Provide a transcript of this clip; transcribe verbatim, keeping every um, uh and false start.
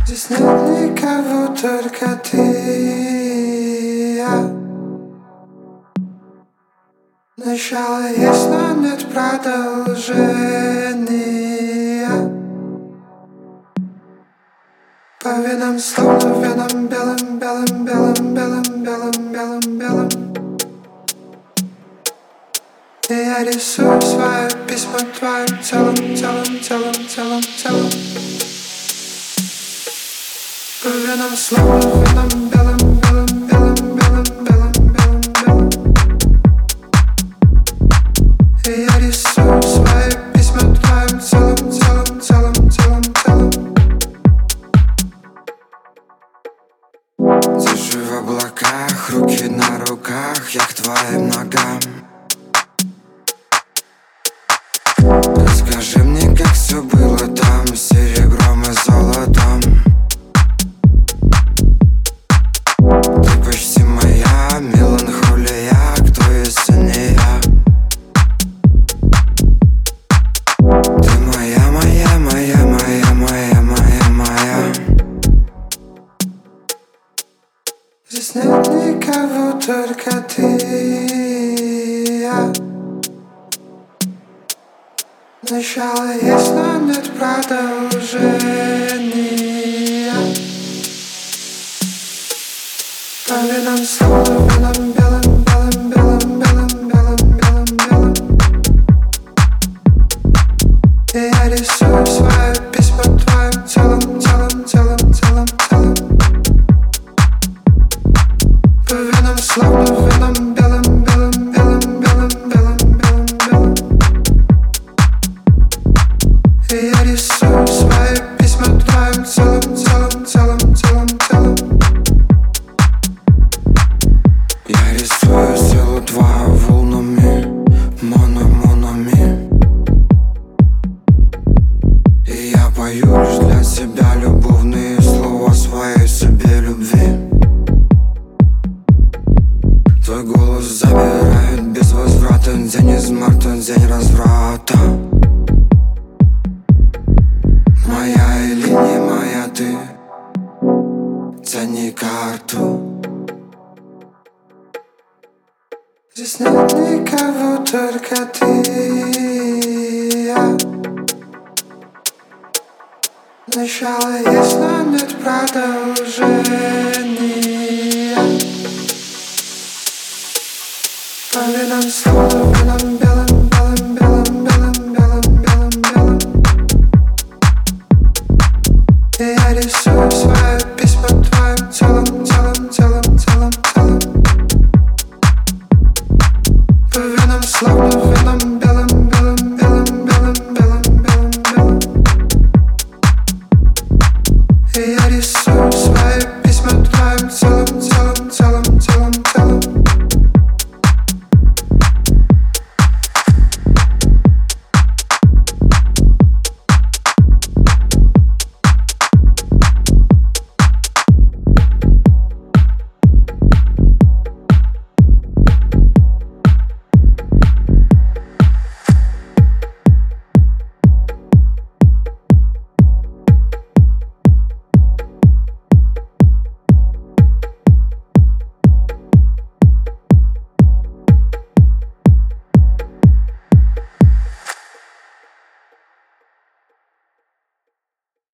Здесь нет никого, только ты и я. Начало есть, но нет продолжения. По венам словно веном белым, белым, белым, белым, белым, белым, белым. И я рисую свое письмо твоим телом, телом, телом, телом, телом. По венам словно веном белым, белым, белым, белым, белым, белым, белым. И я рисую свои письма твоим телом, телом, телом, телом, телом. Держи в облаках, руки на руках, я к твоим ногам. Расскажи мне, как все было там, с серебром и золотом. Ты почти моя меланхолия, кто если не я? Ты моя, моя, моя, моя, моя, моя, моя. Здесь нет никого, только ты и я. Начало есть, но нет продолжения. По венам словно веном белым, белым, белым, белым, белым, белым, белым. И я рисую свое письмо твоим телом, телом, телом, телом, телом. По венам словно веном белым, белым, белым, белым, белым, белым, белым. И я рисую свои письма твоим телом, телом, телом, телом, телом. Я рисую силу твою волнами, моно, монами. И я пою лишь для себя любовные слова своей себе любви. Твой голос забирает без возврата, день из марта, день разврата. Моя или не моя ты, тяни карту. Здесь нет никого, только ты и я. Начало есть, но нет продолжения. По венам словно веном белым, белым, белым, белым, белым, белым, белым. И я рисую свои письма твоим телом, телом, телом, телом, телом. По венам словно веном белым, белым, белым, белым, белым, белым, белым. И я рисую свои письма твоим телом.